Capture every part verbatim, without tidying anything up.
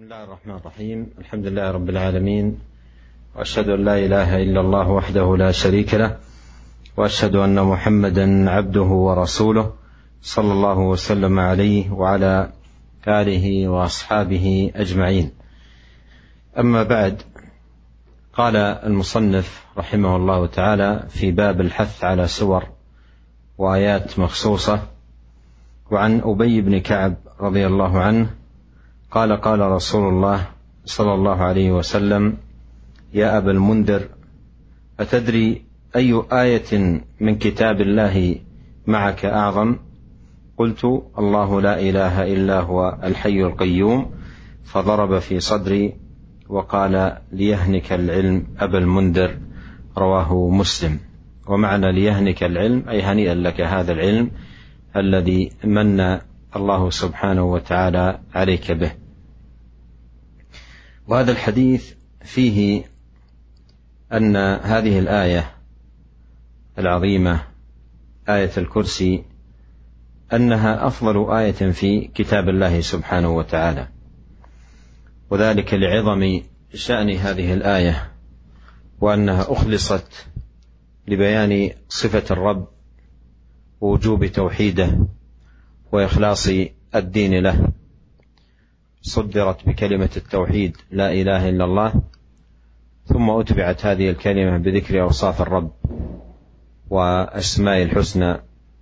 بسم الله الرحمن الرحيم. الحمد لله رب العالمين، وأشهد أن لا إله إلا الله وحده لا شريك له، وأشهد أن محمدا عبده ورسوله صلى الله وسلم عليه وعلى آله وأصحابه أجمعين. أما بعد، قال المصنف رحمه الله تعالى في باب الحث على سور وآيات مخصوصة: وعن أبي بن كعب رضي الله عنه قال: قال رسول الله صلى الله عليه وسلم: يا أبا المنذر، أتدري أي آية من كتاب الله معك أعظم؟ قلت: الله لا إله إلا هو الحي القيوم. فضرب في صدري وقال: ليهنك العلم أبا المنذر. رواه مسلم. ومعنى ليهنك العلم أي هنيئا لك هذا العلم الذي من الله سبحانه وتعالى عليك به. وهذا الحديث فيه أن هذه الآية العظيمة آية الكرسي أنها أفضل آية في كتاب الله سبحانه وتعالى، وذلك لعظم شأن هذه الآية، وأنها أخلصت لبيان صفة الرب ووجوب توحيده وإخلاص الدين له. صدرت بكلمة التوحيد لا إله إلا الله، ثم أتبعت هذه الكلمة بذكر أوصاف الرب وأسماء الحسنى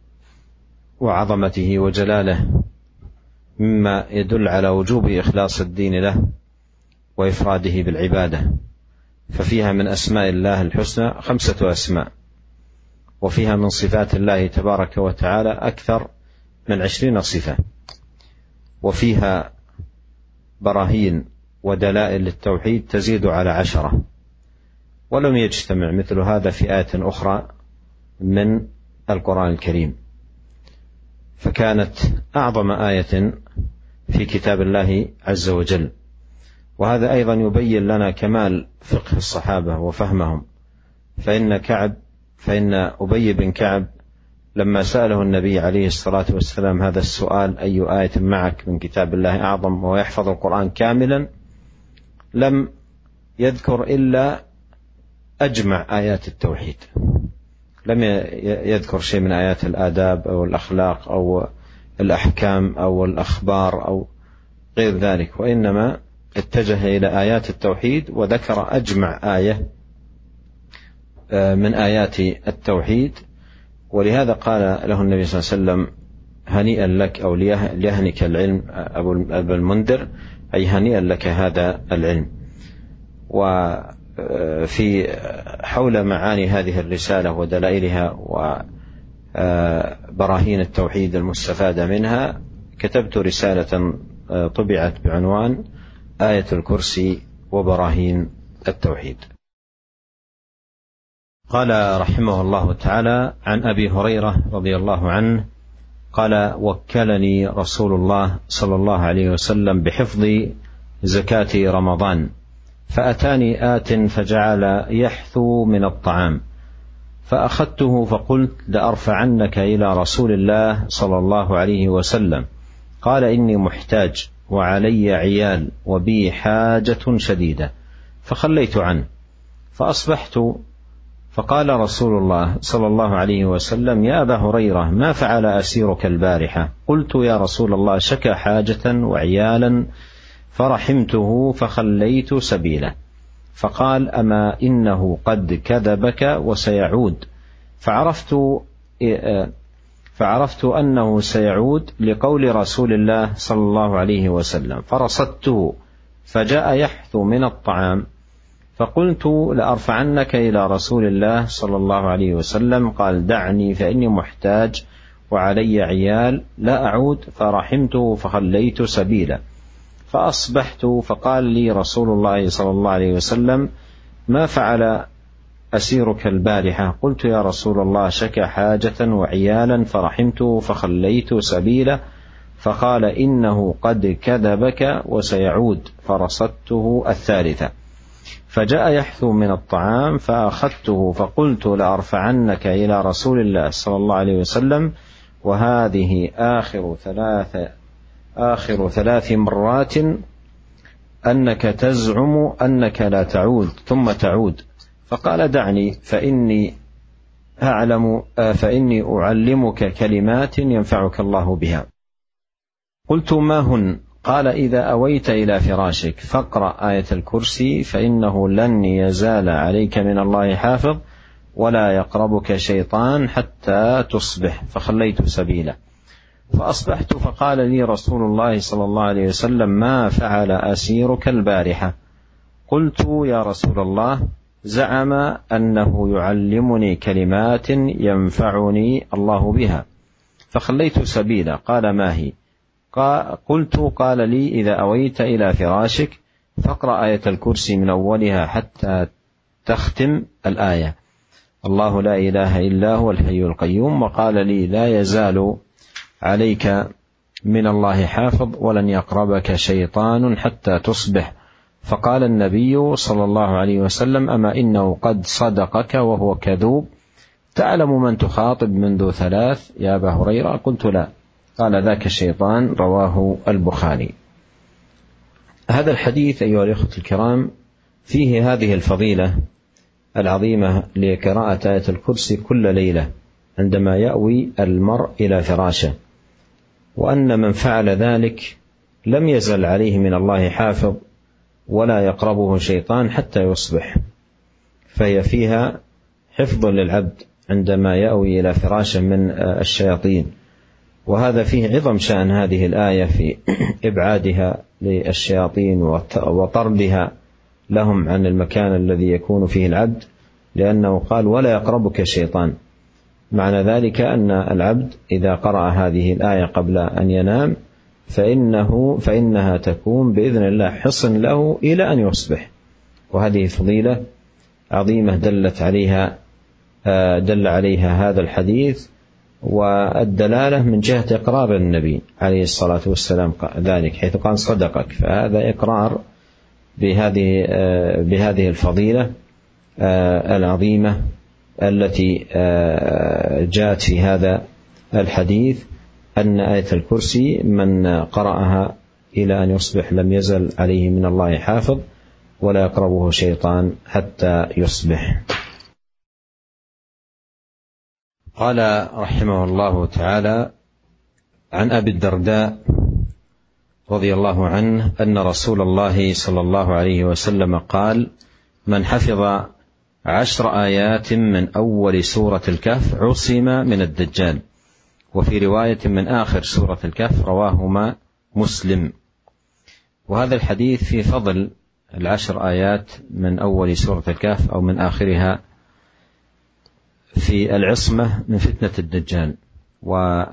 وعظمته وجلاله، مما يدل على وجوب إخلاص الدين له وإفراده بالعبادة. ففيها من أسماء الله الحسنى خمسة أسماء، وفيها من صفات الله تبارك وتعالى أكثر من عشرين صفة، وفيها براهين ودلائل للتوحيد تزيد على عشرة، ولم يجتمع مثل هذا في آية أخرى من القرآن الكريم، فكانت أعظم آية في كتاب الله عز وجل. وهذا أيضا يبين لنا كمال فقه الصحابة وفهمهم، فإن كعب فإن أبي بن كعب لما سأله النبي عليه الصلاة والسلام هذا السؤال: أي آية معك من كتاب الله أعظم؟ ويحفظ القرآن كاملا، لم يذكر إلا أجمع آيات التوحيد، لم يذكر شيء من آيات الآداب أو الأخلاق أو الأحكام أو الأخبار أو غير ذلك، وإنما اتجه إلى آيات التوحيد وذكر أجمع آية من آيات التوحيد. ولهذا قال له النبي صلى الله عليه وسلم: هنيئا لك، أو ليهنك العلم أبا المنذر، أي هنيئا لك هذا العلم. وفي حول معاني هذه الرسالة ودلائلها وبراهين التوحيد المستفادة منها كتبت رسالة طبعت بعنوان آية الكرسي وبراهين التوحيد. قال رحمه الله تعالى: عن أبي هريرة رضي الله عنه قال: وكلني رسول الله صلى الله عليه وسلم بحفظ زكاة رمضان، فأتاني آت فجعل يحثو من الطعام، فأخذته فقلت: لأرفعنك إلى رسول الله صلى الله عليه وسلم. قال: إني محتاج وعلي عيال وبي حاجة شديدة، فخليت عنه. فأصبحت فقال رسول الله صلى الله عليه وسلم: يا أبا هريرة، ما فعل أسيرك البارحة؟ قلت: يا رسول الله، شكى حاجة وعيالا فرحمته فخليت سبيله. فقال: أما إنه قد كذبك وسيعود. فعرفت فعرفت أنه سيعود لقول رسول الله صلى الله عليه وسلم، فرصدته فجاء يحثو من الطعام، فقلت: لأرفعنك إلى رسول الله صلى الله عليه وسلم. قال: دعني فإني محتاج وعلي عيال لا أعود. فرحمته فخليت سبيله. فأصبحت فقال لي رسول الله صلى الله عليه وسلم: ما فعل أسيرك البارحة؟ قلت: يا رسول الله، شكى حاجة وعيالا فرحمته فخليت سبيله. فقال: إنه قد كذبك وسيعود. فرصدته الثالثة، فجاء يحثو من الطعام، فأخذته فقلت: لأرفعنك إلى رسول الله صلى الله عليه وسلم. وهذه آخر ثلاث آخر ثلاث مرات أنك تزعم أنك لا تعود ثم تعود. فقال دعني فإني أعلم فإني أعلمك كلمات ينفعك الله بها. قلت ما هن؟ قال إذا أويت إلى فراشك فاقرأ آية الكرسي فإنه لن يزال عليك من الله حافظ ولا يقربك شيطان حتى تصبح. فخليت سبيله فأصبحت فقال لي رسول الله صلى الله عليه وسلم ما فعل أسيرك البارحة؟ قلت يا رسول الله زعم أنه يعلمني كلمات ينفعني الله بها. فخليت سبيله. قال ما هي؟ قلت قال لي إذا أويت إلى فراشك فاقرأ آية الكرسي من أولها حتى تختم الآية الله لا إله إلا هو الحي القيوم. وقال لي لا يزال عليك من الله حافظ ولن يقربك شيطان حتى تصبح. فقال النبي صلى الله عليه وسلم أما إنه قد صدقك وهو كذوب، تعلم من تخاطب منذ ثلاث يا أبا هريرة؟ قلت لا. قال ذاك الشيطان. رواه البخاري. هذا الحديث أيها الأخوة الكرام فيه هذه الفضيلة العظيمة لقراءة آية الكرسي كل ليلة عندما يأوي المرء إلى فراشه، وأن من فعل ذلك لم يزل عليه من الله حافظ ولا يقربه شيطان حتى يصبح. فهي فيها حفظ للعبد عندما يأوي إلى فراشه من الشياطين. وهذا فيه عظم شأن هذه الآية في إبعادها للشياطين وطردها لهم عن المكان الذي يكون فيه العبد، لأنه قال ولا يقربك شيطان. معنى ذلك أن العبد إذا قرأ هذه الآية قبل أن ينام فإنه فإنها تكون بإذن الله حصن له إلى أن يصبح. وهذه فضيلة عظيمة دلت عليها دل عليها هذا الحديث، والدلالة من جهة إقرار النبي عليه الصلاة والسلام ذلك حيث قال صدقك، فهذا إقرار بهذه بهذه الفضيلة العظيمة التي جاءت في هذا الحديث، أن آية الكرسي من قرأها إلى أن يصبح لم يزل عليه من الله حافظ ولا يقربه شيطان حتى يصبح. قال رحمه الله تعالى عن أبي الدرداء رضي الله عنه أن رسول الله صلى الله عليه وسلم قال من حفظ عشر آيات من أول سورة الكهف عصم من الدجال. وفي رواية من آخر سورة الكهف، رواهما مسلم. وهذا الحديث في فضل العشر آيات من أول سورة الكهف أو من آخرها في العصمة من فتنة الدجال، وأن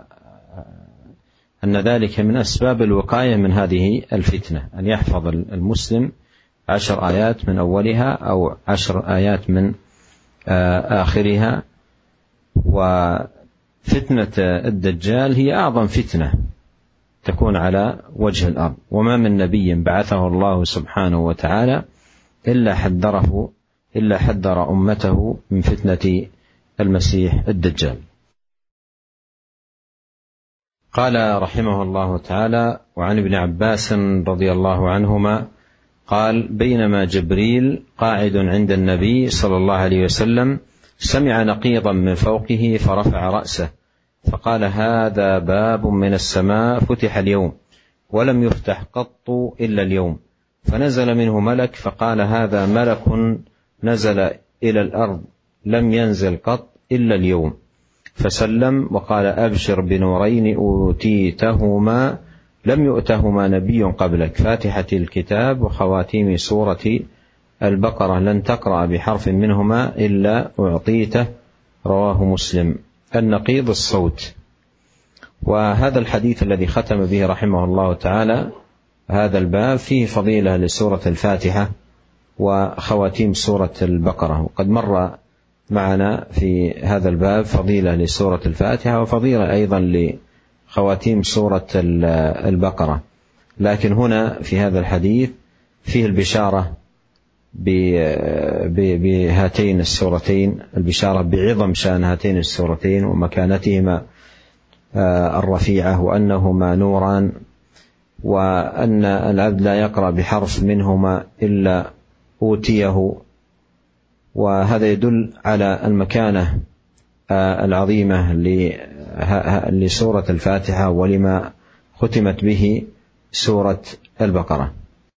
ذلك من أسباب الوقاية من هذه الفتنة، أن يحفظ المسلم عشر آيات من أولها أو عشر آيات من آخرها. وفتنة الدجال هي أعظم فتنة تكون على وجه الأرض، وما من نبي بعثه الله سبحانه وتعالى إلا حذره إلا حذر أمته من فتنة المسيح الدجال. قال رحمه الله تعالى وعن ابن عباس رضي الله عنهما قال بينما جبريل قاعد عند النبي صلى الله عليه وسلم سمع نقيضا من فوقه فرفع رأسه فقال هذا باب من السماء فتح اليوم ولم يفتح قط إلا اليوم. فنزل منه ملك فقال هذا ملك نزل إلى الأرض لم ينزل قط إلا اليوم. فسلم وقال أبشر بنورين أوتيتهما لم يؤتهما نبي قبلك، فاتحة الكتاب وخواتيم سورة البقرة لن تقرأ بحرف منهما إلا أعطيته. رواه مسلم. النقيض الصوت. وهذا الحديث الذي ختم به رحمه الله تعالى هذا الباب فيه فضيلة لسورة الفاتحة وخواتيم سورة البقرة، وقد مر معنا في هذا الباب فضيلة لسورة الفاتحة وفضيلة أيضا لخواتيم سورة البقرة، لكن هنا في هذا الحديث فيه البشارة بهاتين السورتين، البشارة بعظم شأن هاتين السورتين ومكانتهما الرفيعة وأنهما نوران وأن العبد لا يقرأ بحرف منهما إلا أوتيه، وهذا يدل على المكانة العظيمة لسورة الفاتحة ولما ختمت به سورة البقرة.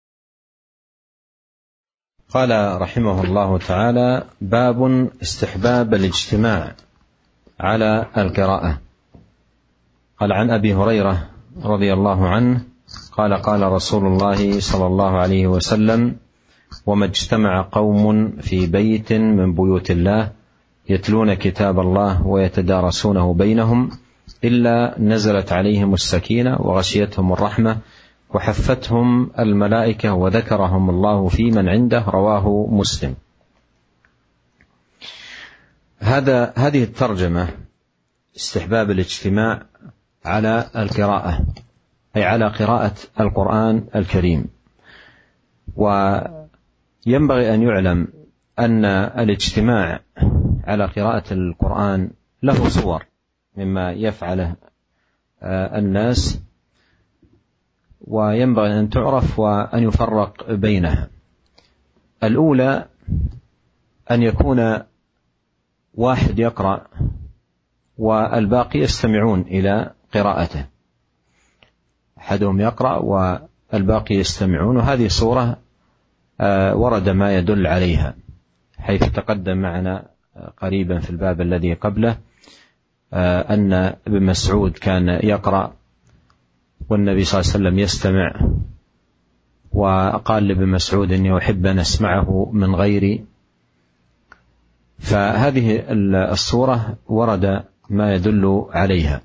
قال رحمه الله تعالى: باب استحباب الاجتماع على القراءة. قال: عن أبي هريرة رضي الله عنه قال: قال رسول الله صلى الله عليه وسلم: وما اجتمع قوم في بيت من بيوت الله يتلون كتاب الله ويتدارسونه بينهم إلا نزلت عليهم السكينة وغشيتهم الرحمة وحفتهم الملائكة وذكرهم الله في من عنده. رواه مسلم. هذا هذه الترجمة استحباب الاجتماع على القراءة، أي على قراءة القرآن الكريم. وينبغي أن يعلم أن الاجتماع على قراءة القرآن له صور مما يفعله الناس، وينبغي أن تعرف وأن يفرق بينها. الأولى أن يكون واحد يقرأ والباقي يستمعون إلى قراءته، أحدهم يقرأ والباقي يستمعون، وهذه صورة ورد ما يدل عليها، حيث تقدم معنا قريبا في الباب الذي قبله أن ابن مسعود كان يقرأ والنبي صلى الله عليه وسلم يستمع، وقال لابن مسعود: إني أحب أن أسمعه من غيري. فهذه الصورة ورد ما يدل عليها.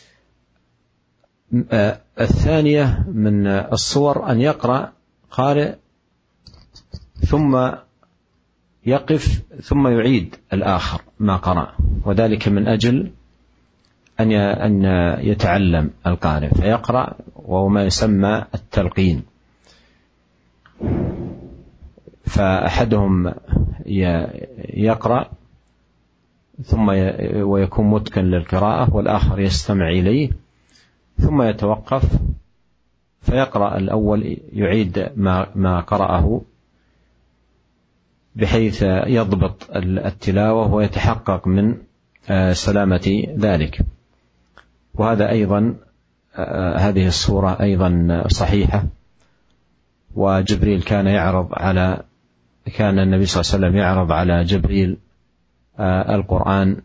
الثانية من الصور أن يقرأ قارئ ثم يقف ثم يعيد الآخر ما قرأ، وذلك من أجل أن يتعلم القارئ، فيقرأ وهو ما يسمى التلقين. فأحدهم يقرأ ثم ويكون متقن للقراءة، والآخر يستمع إليه ثم يتوقف فيقرأ الأول يعيد ما ما قرأه، بحيث يضبط التلاوة ويتحقق من سلامة ذلك. وهذا أيضا هذه الصورة أيضا صحيحة. وجبريل كان يعرض على كان النبي صلى الله عليه وسلم يعرض على جبريل القرآن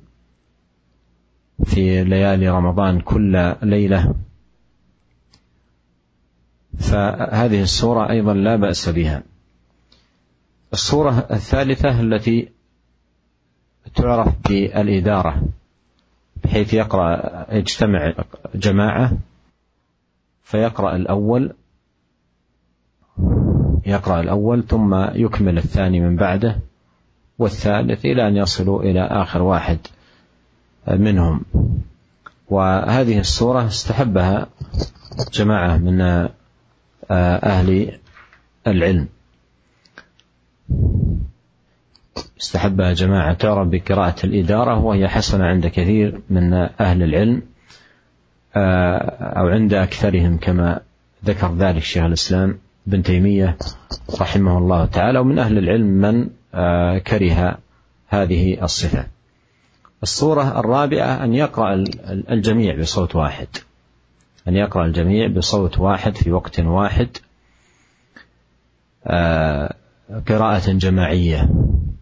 في ليالي رمضان كل ليلة، فهذه الصورة أيضا لا بأس بها. الصورة الثالثة التي تعرف بالإدارة، بحيث يقرأ يجتمع جماعة فيقرأ الأول يقرأ الأول ثم يكمل الثاني من بعده والثالث إلى أن يصلوا إلى آخر واحد منهم. وهذه الصورة استحبها جماعة من أهل العلم استحبها جماعة تعرف بقراءة الإدارة، وهي حسنة عند كثير من أهل العلم أو عند أكثرهم، كما ذكر ذلك شيخ الإسلام ابن تيمية رحمه الله تعالى. ومن أهل العلم من كره هذه الصفة. الصورة الرابعة أن يقرأ الجميع بصوت واحد أن يقرأ الجميع بصوت واحد في وقت واحد، قراءة جماعية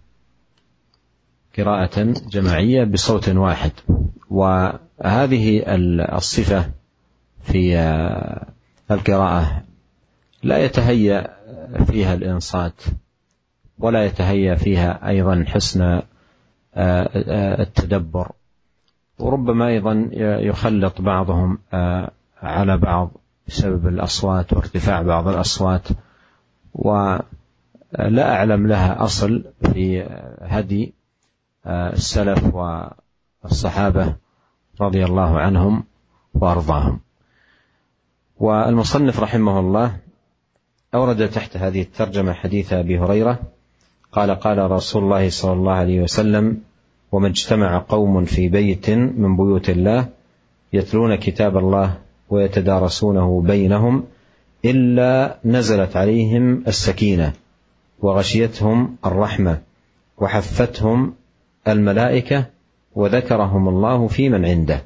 قراءة جماعية بصوت واحد. وهذه الصفة في القراءة لا يتهيأ فيها الإنصات ولا يتهيأ فيها أيضا حسن التدبر، وربما أيضا يخلط بعضهم على بعض بسبب الأصوات وارتفاع بعض الأصوات، ولا أعلم لها أصل في هدي السلف والصحابة رضي الله عنهم وأرضاهم. والمصنف رحمه الله أورد تحت هذه الترجمة حديث أبي هريرة قال: قال رسول الله صلى الله عليه وسلم: وما اجتمع قوم في بيت من بيوت الله يتلون كتاب الله ويتدارسونه بينهم إلا نزلت عليهم السكينة وغشيتهم الرحمة وحفتهم الملائكة وذكرهم الله في من عنده.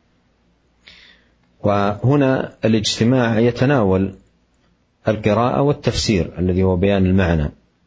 وهنا الاجتماع يتناول القراءة والتفسير الذي هو بيان المعنى،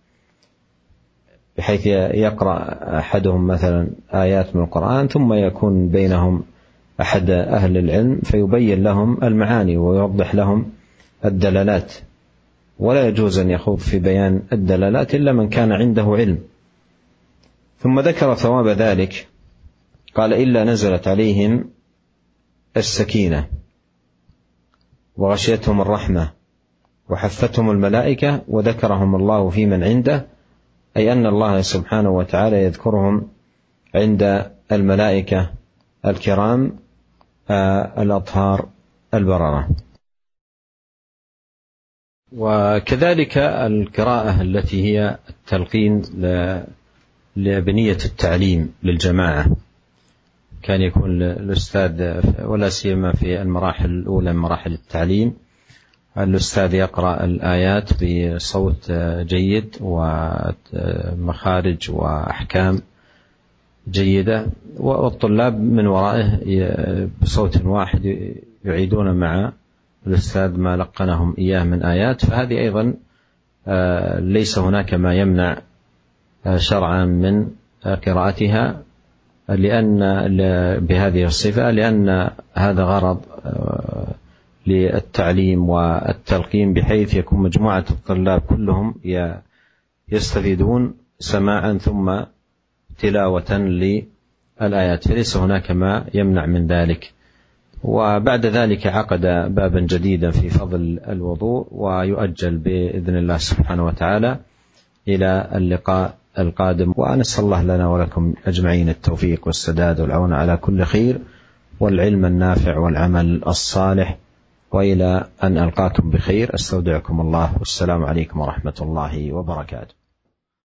بحيث يقرأ أحدهم مثلا آيات من القرآن ثم يكون بينهم أحد أهل العلم فيبين لهم المعاني ويوضح لهم الدلالات، ولا يجوز أن يخوض في بيان الدلالات إلا من كان عنده علم. ثم ذكر ثواب ذلك، قال إلا نزلت عليهم السكينة وغشيتهم الرحمة وحفتهم الملائكة وذكرهم الله في من عنده، أي أن الله سبحانه وتعالى يذكرهم عند الملائكة الكرام الأطهار البررة. وكذلك القراءة التي هي التلقين لبنية التعليم للجماعة، كان يكون الأستاذ ولا سيما في المراحل الأولى من مراحل التعليم الأستاذ يقرأ الآيات بصوت جيد ومخارج وأحكام جيدة، والطلاب من ورائه بصوت واحد يعيدون مع الأستاذ ما لقنهم إياه من آيات. فهذه أيضا ليس هناك ما يمنع شرعا من قراءتها لأن بهذه الصفة، لأن هذا غرض للتعليم والتلقين، بحيث يكون مجموعة الطلاب كلهم يستفيدون سماعا ثم تلاوة للآيات، فليس هناك ما يمنع من ذلك. وبعد ذلك عقد بابا جديدا في فضل الوضوء، ويؤجل بإذن الله سبحانه وتعالى إلى اللقاء القادم. ونسأل الله لنا ولكم أجمعين التوفيق والسداد والعون على كل خير والعلم النافع والعمل الصالح، وإلى أن ألقاكم بخير أستودعكم الله، والسلام عليكم ورحمة الله وبركاته.